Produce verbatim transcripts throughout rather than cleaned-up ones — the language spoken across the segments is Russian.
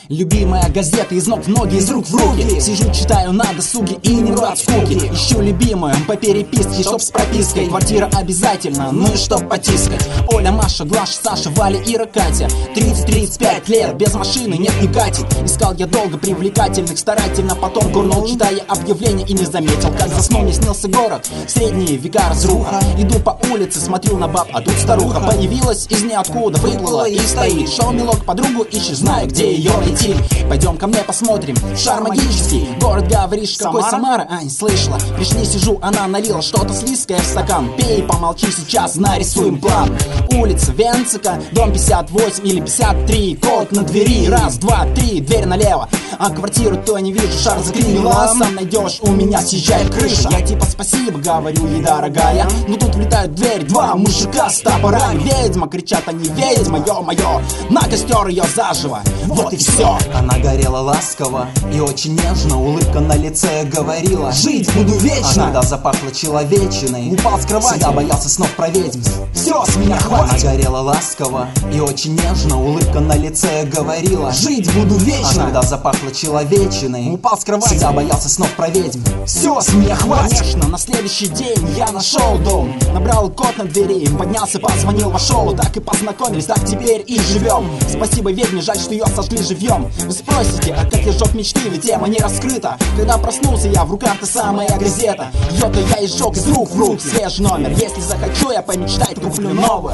Любимая газета из ног в ноги, из рук в руки. Сижу, читаю на досуге и не рад скуки. Ищу любимую по переписке, чтоб с пропиской. Квартира обязательно, ну и чтоб потискать. Оля, Маша, Глаша, Саша, Валя, Ира, Катя. тридцать-тридцать пять лет, без машины нет, не катит. Искал я долго привлекательных, старательно потом курнул, читая объявление, и не заметил, как заснул. Мне снился город, средние века разруха. Иду по улице, смотрю на баб, а тут старуха появилась из ниоткуда, выплыла и стоит. Шел милок, подругу ищешь, знаю, где ее найти. Пойдем ко мне посмотрим, шар магический. Город, говоришь, какой Самара? А, не слышала. Пришли, сижу, она налила что-то слизкое в стакан. Пей, помолчи сейчас, нарисуем план. Улица Венцика, дом пятьдесят восемь или пятьдесят три. Код на двери, раз, два, три, дверь налево. А квартиру то не вижу, шар заклинила. Сам найдешь, у меня съезжает крыша. Я типа спасибо говорю ей, дорогая. Но тут влетают в дверь два мужика с топорами. Ведьма, кричат они, ведьма, ё-моё. На костер ее заживо, вот и все. Она горела ласково и очень нежно. Улыбка на лице говорила: жить буду вечно. А когда запахло человечиной, упал с кровати, всегда боялся снов про ведьм. Все, с меня хватит. Она горела ласково и очень нежно. Улыбка на лице говорила: жить буду вечно. А когда запахло человечиной, упал с кровати, всегда боялся снов про ведьм. Все, с меня хватит. Конечно, на следующий день я нашел дом, набрал код на двери, поднялся, позвонил, вошел. Так и познакомились, так теперь и живем. Спасибо ведьме, жаль, что ее сожгли живьем. Вы спросите, а как я сжег мечты, ведь тема не раскрыта. Когда проснулся я, в руках та самая газета. Ее-то я и сжег из рук в руки. Свежий номер, если захочу я помечтать, куплю новую.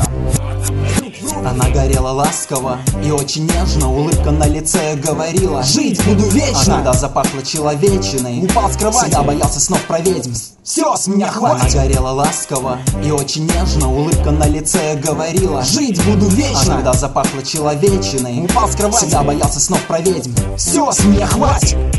Она горела ласково и очень нежно. Улыбка на лице говорила: жить буду вечно. А когда запахло человечиной, упал с кровати, всегда боялся снов про ведьм. Все, с меня хватит. Она горела ласково и очень нежно. Улыбка на лице говорила: жить буду вечно. А когда запахло человечиной, упал с кровати, всегда боялся снов про ведьм. Все, с меня хватит.